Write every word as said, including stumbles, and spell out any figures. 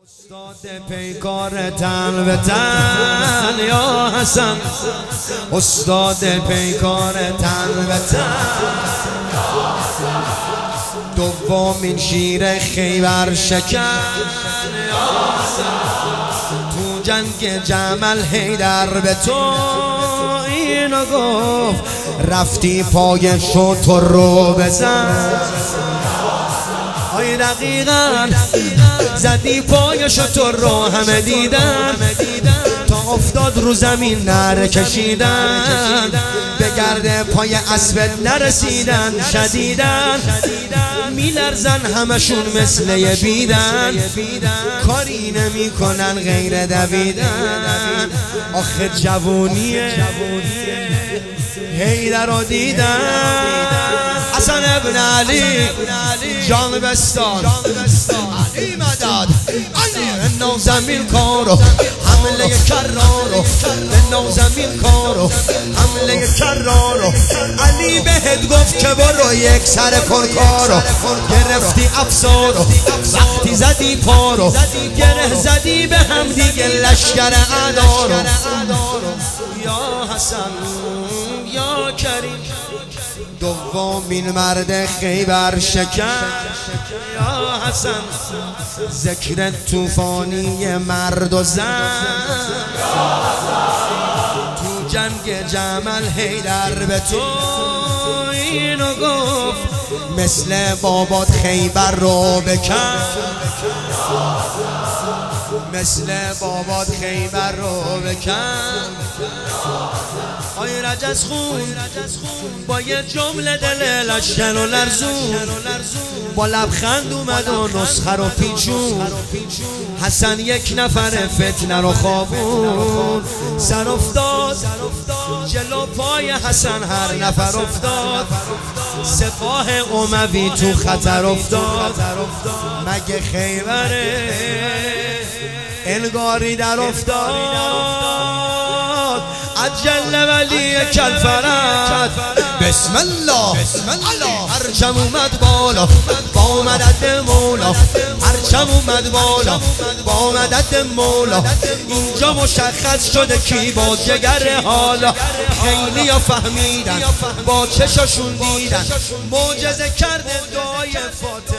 استاد پیکار تن به تن یا حسن، استاد پیکار تن به تن، دومین شیر خیبر شکن یا حسن، تو جنگ جمل حیدر به تو اینو گفت، رفتی پای شتر رو بزن. آی دقیقاً زدی پای شتر رو همه دیدن، تا افتاد رو زمین نره کشیدن، به گرد پای اسبت نرسیدن، شدیدن میلرزن همشون مثل یه بیدن، کاری نمی کنن غیر دویدن. آخه جوونیه حیدر رو دیدن، حسن ابن علی جان بستان علی مدد، علی نو زمین کارو حمله کرارو، نو زمین کارو حمله کرارو. علی بهت گفت که برو یک سر کن کارو، گرفتی افسارو وقتی زدی پارو، گره زدی به هم دیگه لشکر اعدارو. یا حسن یا کریم، دومین مرد خیبر شکن یا حسن، ذکر توفانی مرد و زن، تو جنگ جمل حیدر به تو اینو گفت، مثل بابات خیبر رو بکن، مثل بابات خیبر رو بکن. آی رجز خون با یه جمله دل لشکر و لرزون، با لبخند اومد و نسخه رو پیچون. حسن یک نفر فتنه رو خوابون، سر افتاد جلو پای حسن هر نفر افتاد، سپاه اموی تو خطر افتاد. مگه خیبره انگاری در افتاد، عجل ولی کلفرد بسم الله هرچم اومد بالا با مدد مولا، هرچم اومد بالا با مدد مولا. اینجا مشخص شده کی با جگر حالا، خیلی ها فهمیدن با چشاشون دیدن، معجزه کرده دعای فاتح.